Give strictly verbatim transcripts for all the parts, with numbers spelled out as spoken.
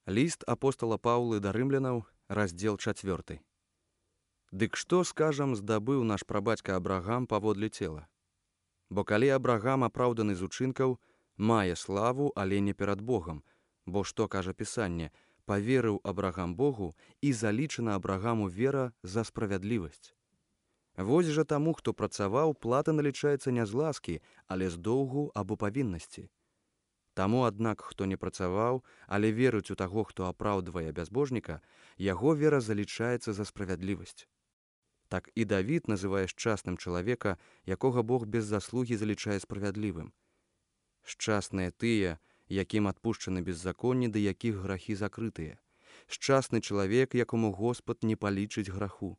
Ліст апостала Паўлы да рымлянаў, раздзел чацвёрты. Дык што, скажам, здабыў наш прабацька Абрагам паводле цела? Бо калі Абрагам апраўданы з учынкаў, мае славу, але не перад Богам, бо што кажа Пісанне, паверыў Абрагам Богу, і залічана Абрагаму вера за справядлівасць. Вось жа таму, хто працаваў, плата налічаецца не з ласкі, але з доўгу або павіннасці. Таму, аднак, хто не працаваў, але верыць у таго, хто апраўдвае бязбожніка, яго вера залічаецца за справядлівасць. Так і Давід называе шчасным чалавека, якога Бог без заслугі залічае справядлівым. Шчасныя тыя, якім адпушчаны беззаконні, да якіх грахі закрытыя. Шчасны чалавек, якому Господ не палічыць граху.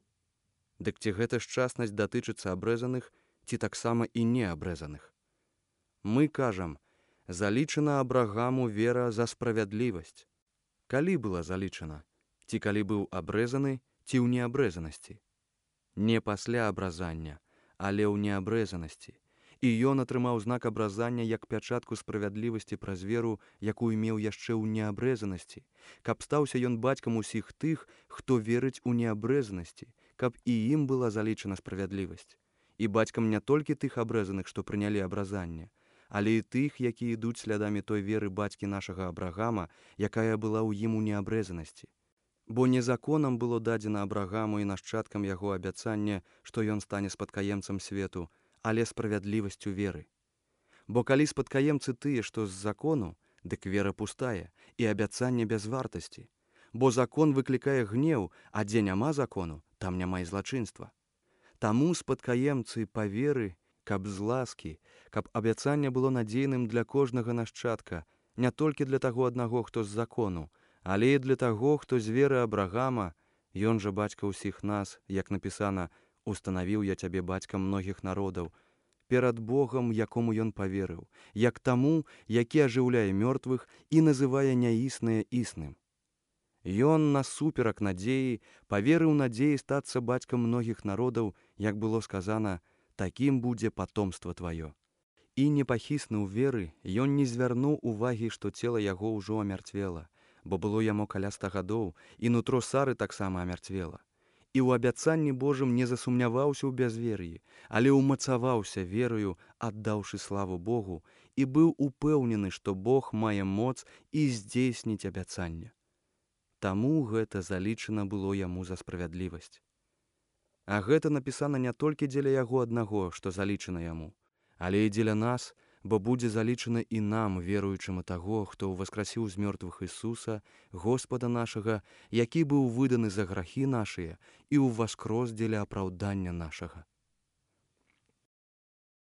Дык ці гэта шчаснасць датычыцца абрэзаных, ці таксама і неабрэзаных? Мы кажам, залічана Абрагаму вера за справядлівасць. Калі была залічана? Ці калі быў абрэзаны, ці ў неабрэзанасці? Не пасля абразання, але ў неабрэзанасці. І ён атрымаў знак абразання як пячатку справядлівасці праз веру, якую меў яшчэ ў неабрэзанасці, каб стаўся ён бацькам усіх тых, хто верыць у неабрэзанасці, каб і ім была залічана справядлівасць. І бацькам не толькі тых абрэзаных, што прынялі абразанне, але і тых, якія ідуць слядамі той веры бацькі нашага Абрагама, якая была ў ім у неабрэзанасці. Бо не законам было дадзена Абрагаму і нашчадкам яго абяцанне, што ён стане спадкаемцам свету, але справядлівасцю веры. Бо калі спадкаемцы тыя, што з закону, дык вера пустая, і абяцанне без вартасці. Бо закон выклікае гнеў, а дзе няма закону, там няма і злачынства. Таму спадкаемцы па веры, каб з ласкі, каб абяцанне было надзейным для кожнага нашчадка, не толькі для таго аднаго, хто з закону, але і для таго, хто з веры Абрагама, ён жа бацька ўсіх нас, як напісана, устанавіў я цябе бацькам многіх народаў, перад Богам, якому ён паверыў, як таму, які ажыўляе мёртвых і называе няіснае існым. Ён насуперак надзеі паверыў надзеі стацца бацькам многіх народаў, як было сказана, такім будзе патомства тваё. І непахісны ў веры, ён не звярнуў увагі, што цела яго ўжо амярцвела, бо было яму каля ста гадоў, і нутро Сары таксама амярцвела. І ў абяцанні Божым не засумняваўся ў бязвер'і, але ўмацаваўся верою, аддаўшы славу Богу, і быў упэўнены, што Бог мае моц і здзейсніць абяцанне. Таму гэта залічана было яму за справядлівасць. А гэта напісана не толькі дзеля яго аднаго, што залічана яму, але і дзеля нас, бо будзе залічана і нам, веруючым у таго, хто ўваскрасіў з мёртвых Ісуса, Господа нашага, які быў выданы за грахі нашыя і ўваскрос дзеля апраўдання нашага.